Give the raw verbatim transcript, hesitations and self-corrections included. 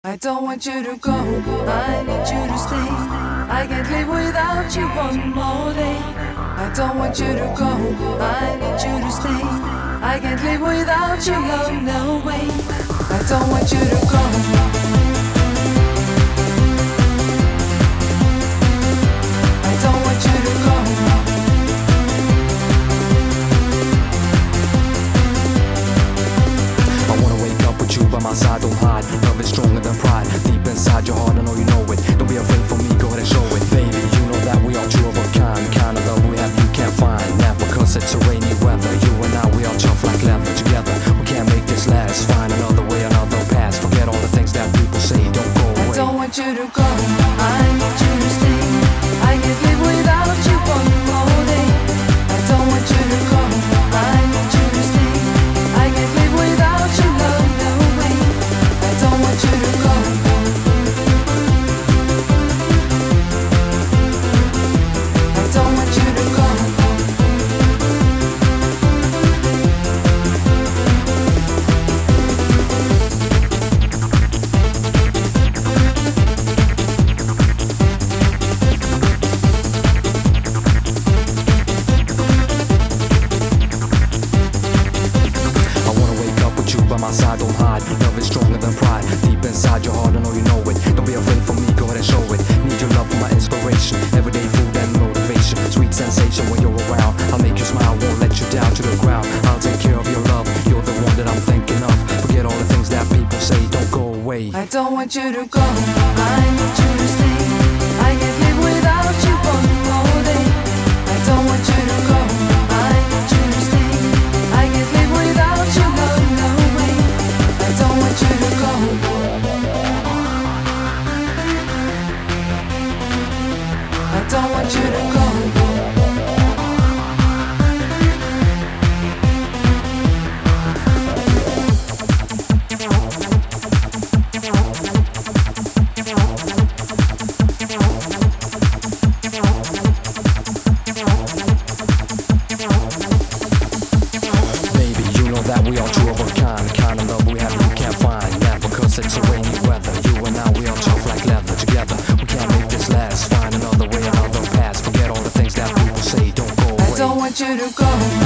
I don't want you to go, I need you to stay. I can't live without you one more day. I don't want you to go, I need you to stay. I can't live without your love, no way. I don't want you to go. I don't want you to go. I wanna wake up with you by my side, don't hide. Love is stronger than pride. Deep inside your heart, I know you know it. Don't be afraid for me, go ahead and show it. Baby, you know that we are two of a kind. Kind of love we have you can't find. Never, cause it's a rainy weather. You and I, we are tough like leather. Together, we can't make this last. Find another way, another path. Forget all the things that people say, don't go away. I don't want you to go, I need you to stay. I can't live without you one more day. I don't want you to go, I need you to stay. I can't live without your love, no way. I don't want you to go. I don't want you to go. By my side, don't hide. Love is stronger than pride. Deep inside your heart, I know you know it. Don't be afraid for me, go ahead and show it. Need your love for my inspiration. Everyday food and motivation. Sweet sensation when you're around. I'll make you smile, won't let you down to the ground. I'll take care of your love. You're the one that I'm thinking of. Forget all the things that people say, don't go away. I don't want you to go, I need you to stay. I can't live without you one more day. I don't want you to go, I need you to stay. I can't live without your love, no way. I don't want you to go. I don't want you to go. That we are two of a kind. Kind of love we have you can't find. Never, cause it's a rainy weather. You and I, we are tough like leather. Together, we can't make this last. Find another way, another path. Forget all the things that people say, don't go away. I don't want you to go.